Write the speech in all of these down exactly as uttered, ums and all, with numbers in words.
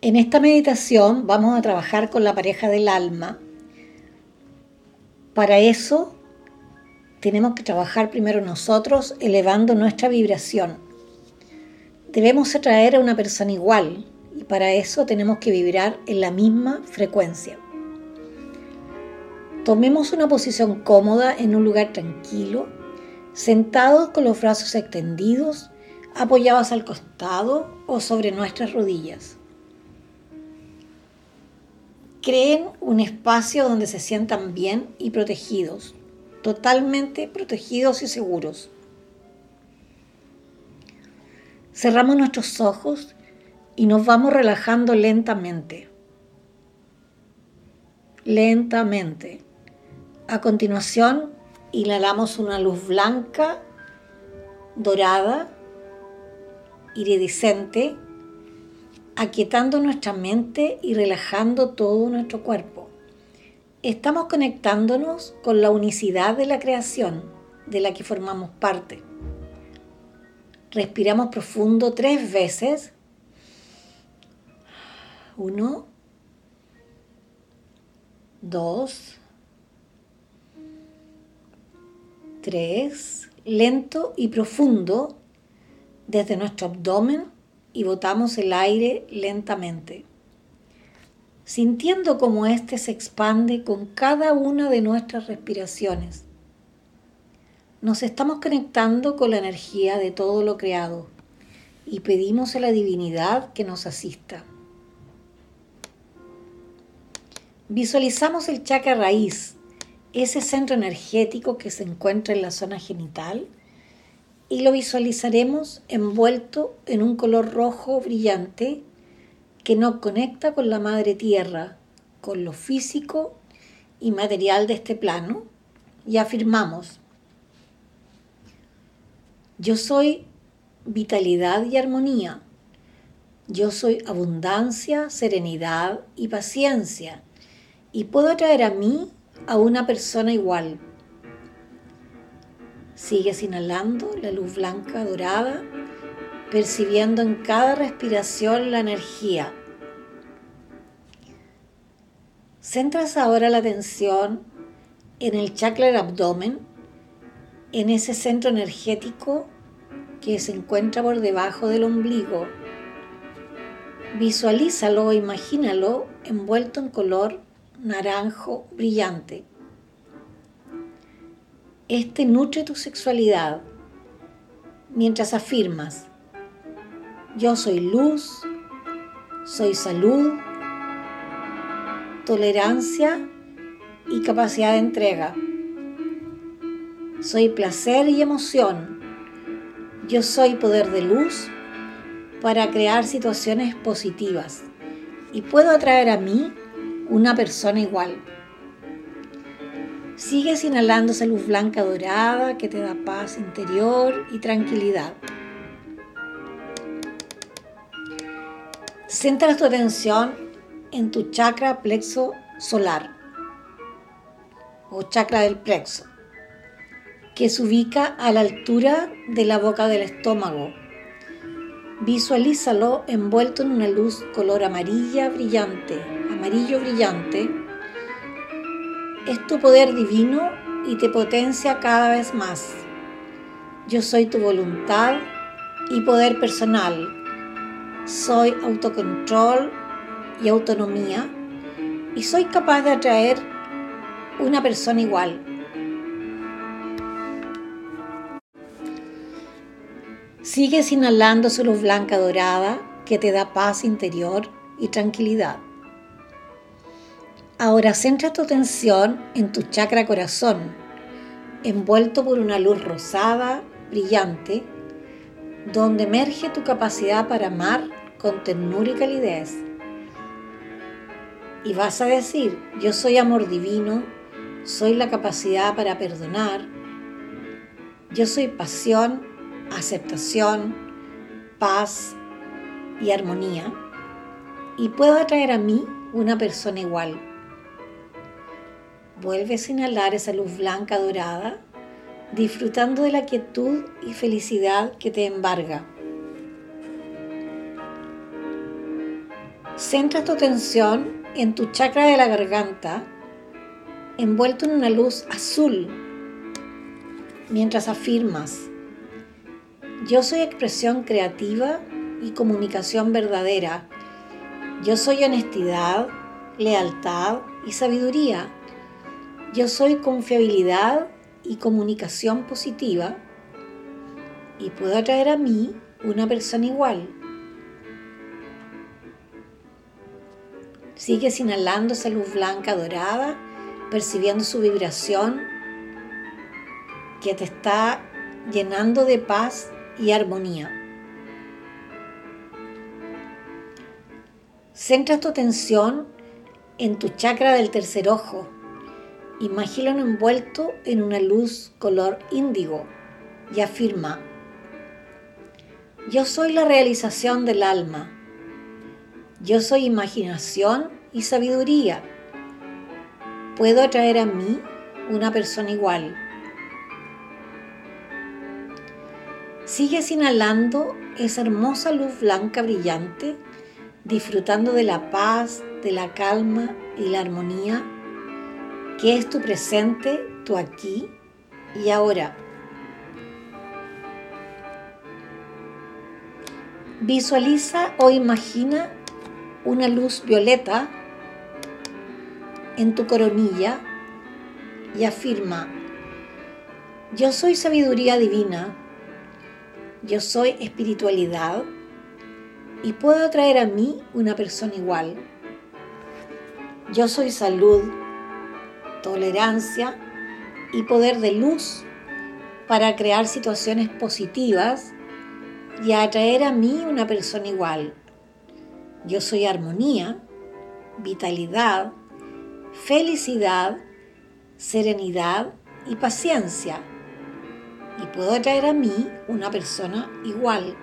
En esta meditación vamos a trabajar con la pareja del alma. Para eso tenemos que trabajar primero nosotros elevando nuestra vibración. Debemos atraer a una persona igual y para eso tenemos que vibrar en la misma frecuencia. Tomemos una posición cómoda en un lugar tranquilo, sentados con los brazos extendidos, apoyados al costado o sobre nuestras rodillas. Creen un espacio donde se sientan bien y protegidos, totalmente protegidos y seguros. Cerramos nuestros ojos y nos vamos relajando lentamente. Lentamente. A continuación, inhalamos una luz blanca, dorada, iridiscente, aquietando nuestra mente y relajando todo nuestro cuerpo. Estamos conectándonos con la unicidad de la creación, de la que formamos parte. Respiramos profundo tres veces. Uno, dos, tres. Lento y profundo desde nuestro abdomen y botamos el aire lentamente, sintiendo cómo éste se expande con cada una de nuestras respiraciones. Nos estamos conectando con la energía de todo lo creado y pedimos a la divinidad que nos asista. Visualizamos el chakra raíz, ese centro energético que se encuentra en la zona genital, y lo visualizaremos envuelto en un color rojo brillante que nos conecta con la Madre Tierra, con lo físico y material de este plano, y afirmamos: yo soy vitalidad y armonía, yo soy abundancia, serenidad y paciencia, y puedo atraer a mí a una persona igual. Sigues inhalando la luz blanca dorada, percibiendo en cada respiración la energía. Centras ahora la atención en el chakra del abdomen, en ese centro energético que se encuentra por debajo del ombligo. Visualízalo, imagínalo envuelto en color naranjo brillante. Este nutre tu sexualidad mientras afirmas: yo soy luz, soy salud, tolerancia y capacidad de entrega. Soy placer y emoción. Yo soy poder de luz para crear situaciones positivas y puedo atraer a mí una persona igual. Sigues inhalando esa luz blanca dorada que te da paz interior y tranquilidad. Centra tu atención en tu chakra plexo solar o chakra del plexo, que se ubica a la altura de la boca del estómago. Visualízalo envuelto en una luz color amarilla brillante, amarillo brillante. Es tu poder divino y te potencia cada vez más. Yo soy tu voluntad y poder personal. Soy autocontrol y autonomía y soy capaz de atraer una persona igual. Sigues inhalando su luz blanca dorada que te da paz interior y tranquilidad. Ahora centra tu atención en tu chakra corazón, envuelto por una luz rosada, brillante, donde emerge tu capacidad para amar con ternura y calidez. Y vas a decir: yo soy amor divino, soy la capacidad para perdonar, yo soy pasión, aceptación, paz y armonía, y puedo atraer a mí una persona igual. Vuelves a inhalar esa luz blanca dorada, disfrutando de la quietud y felicidad que te embarga. Centra tu atención en tu chakra de la garganta, envuelto en una luz azul, mientras afirmas: yo soy expresión creativa y comunicación verdadera. Yo soy honestidad, lealtad y sabiduría. Yo soy confiabilidad y comunicación positiva. Y puedo atraer a mí una persona igual. Sigues inhalando esa luz blanca dorada, percibiendo su vibración que te está llenando de paz y armonía. Centra tu atención en tu chakra del tercer ojo. Imagínalo envuelto en una luz color índigo y afirma: yo soy la realización del alma. Yo soy imaginación y sabiduría. Puedo atraer a mí una persona igual. Sigues inhalando esa hermosa luz blanca brillante, disfrutando de la paz, de la calma y la armonía, que es tu presente, tu aquí y ahora. Visualiza o imagina una luz violeta en tu coronilla y afirma: yo soy sabiduría divina. Yo soy espiritualidad y puedo atraer a mí una persona igual. Yo soy salud, tolerancia y poder de luz para crear situaciones positivas y atraer a mí una persona igual. Yo soy armonía, vitalidad, felicidad, serenidad y paciencia. Y puedo atraer a mí una persona igual.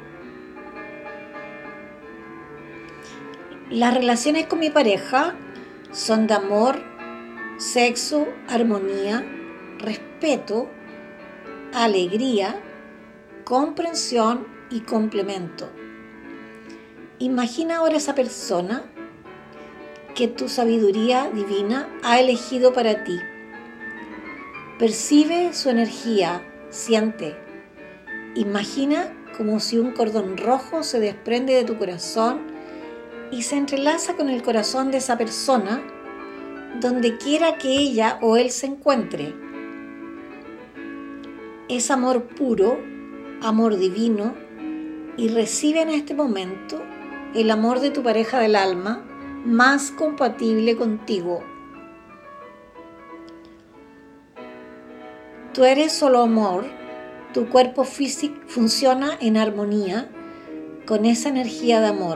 Las relaciones con mi pareja son de amor, sexo, armonía, respeto, alegría, comprensión y complemento. Imagina ahora esa persona que tu sabiduría divina ha elegido para ti. Percibe su energía. Siente, imagina como si un cordón rojo se desprende de tu corazón y se entrelaza con el corazón de esa persona donde quiera que ella o él se encuentre. Es amor puro, amor divino, y recibe en este momento el amor de tu pareja del alma más compatible contigo. Tú eres solo amor, tu cuerpo físico funciona en armonía con esa energía de amor.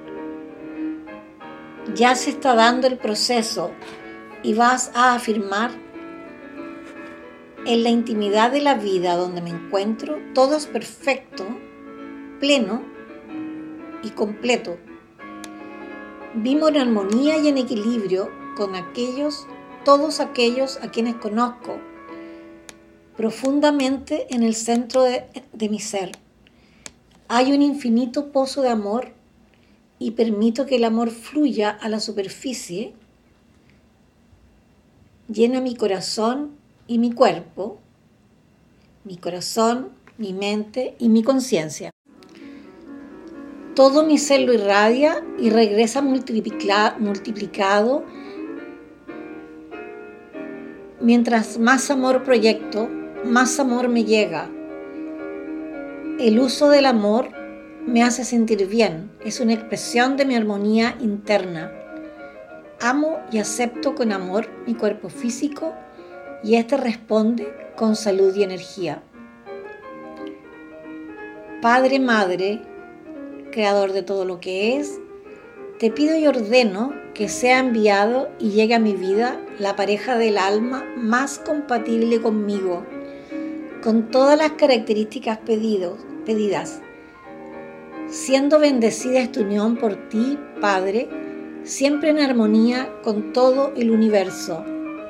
Ya se está dando el proceso y vas a afirmar: en la intimidad de la vida donde me encuentro, todo es perfecto, pleno y completo. Vivo en armonía y en equilibrio con aquellos, todos aquellos a quienes conozco, profundamente en el centro de, de mi ser. Hay un infinito pozo de amor y permito que el amor fluya a la superficie, llena mi corazón y mi cuerpo, mi corazón, mi mente y mi conciencia. Todo mi ser lo irradia y regresa multiplica, multiplicado. Mientras más amor proyecto, más amor me llega. El uso del amor me hace sentir bien, es una expresión de mi armonía interna. Amo y acepto con amor mi cuerpo físico y este responde con salud y energía. Padre, Madre, Creador de todo lo que es, te pido y ordeno que sea enviado y llegue a mi vida la pareja del alma más compatible conmigo, con todas las características pedidos, pedidas. Siendo bendecida esta unión por ti, Padre, siempre en armonía con todo el universo.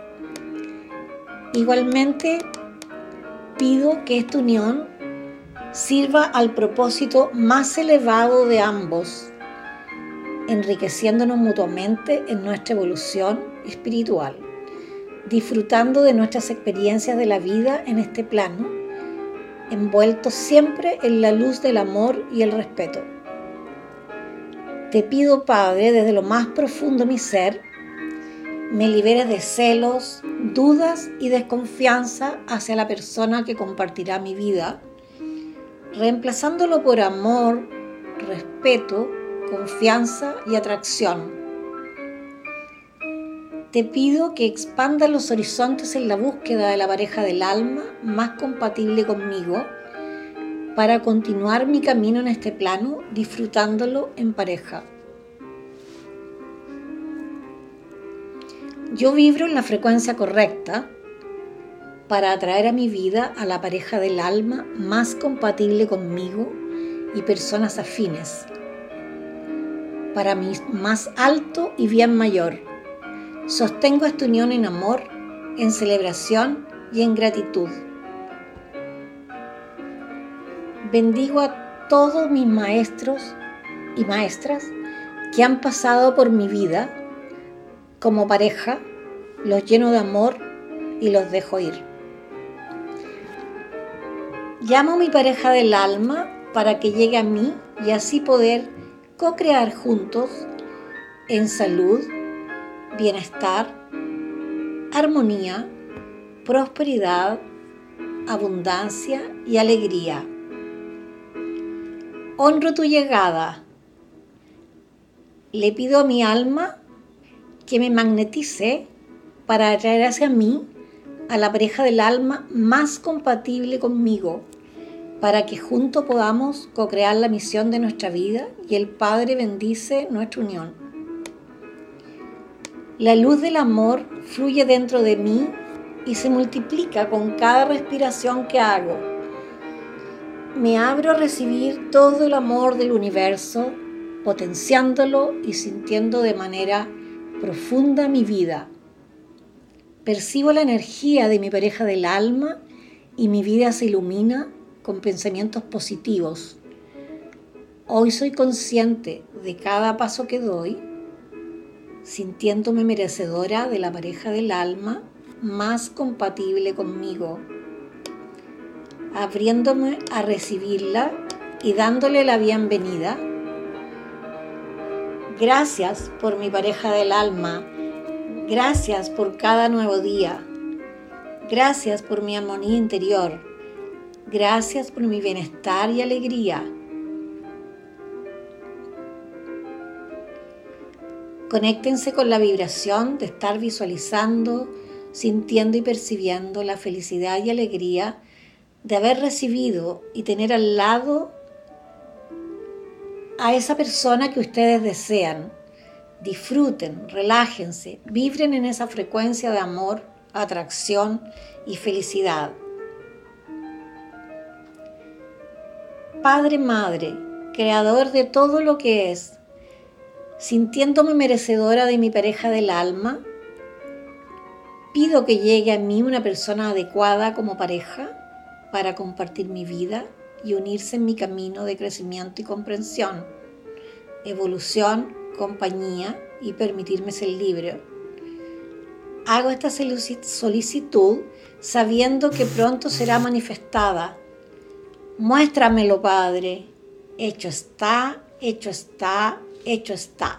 Igualmente, pido que esta unión sirva al propósito más elevado de ambos, enriqueciéndonos mutuamente en nuestra evolución espiritual, disfrutando de nuestras experiencias de la vida en este plano, envueltos siempre en la luz del amor y el respeto. Te pido, Padre, desde lo más profundo de mi ser, me liberes de celos, dudas y desconfianza hacia la persona que compartirá mi vida, reemplazándolo por amor, respeto, confianza y atracción. Te pido que expandas los horizontes en la búsqueda de la pareja del alma más compatible conmigo para continuar mi camino en este plano disfrutándolo en pareja. Yo vibro en la frecuencia correcta para atraer a mi vida a la pareja del alma más compatible conmigo y personas afines, para mi más alto y bien mayor. Sostengo esta unión en amor, en celebración y en gratitud. Bendigo a todos mis maestros y maestras que han pasado por mi vida como pareja, los lleno de amor y los dejo ir. Llamo a mi pareja del alma para que llegue a mí y así poder co-crear juntos en salud, bienestar, armonía, prosperidad, abundancia y alegría. Honro tu llegada. Le pido a mi alma que me magnetice para atraer hacia mí a la pareja del alma más compatible conmigo, para que juntos podamos co-crear la misión de nuestra vida y el Padre bendice nuestra unión. La luz del amor fluye dentro de mí y se multiplica con cada respiración que hago. Me abro a recibir todo el amor del universo, potenciándolo y sintiendo de manera profunda mi vida. Percibo la energía de mi pareja del alma y mi vida se ilumina con pensamientos positivos. Hoy soy consciente de cada paso que doy, sintiéndome merecedora de la pareja del alma más compatible conmigo, abriéndome a recibirla y dándole la bienvenida. Gracias por mi pareja del alma. Gracias por cada nuevo día. Gracias por mi armonía interior. Gracias por mi bienestar y alegría. Conéctense con la vibración de estar visualizando, sintiendo y percibiendo la felicidad y alegría de haber recibido y tener al lado a esa persona que ustedes desean. Disfruten, relájense, vibren en esa frecuencia de amor, atracción y felicidad. Padre, Madre, Creador de todo lo que es, sintiéndome merecedora de mi pareja del alma, pido que llegue a mí una persona adecuada como pareja para compartir mi vida y unirse en mi camino de crecimiento y comprensión, evolución, compañía y permitirme ser libre. Hago esta solicitud sabiendo que pronto será manifestada. Muéstramelo, Padre. Hecho está, hecho está, hecho está.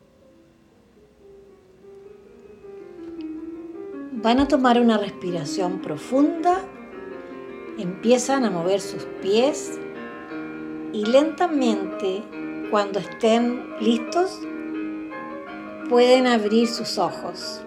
Van a tomar una respiración profunda. Empiezan a mover sus pies y lentamente, cuando estén listos, pueden abrir sus ojos.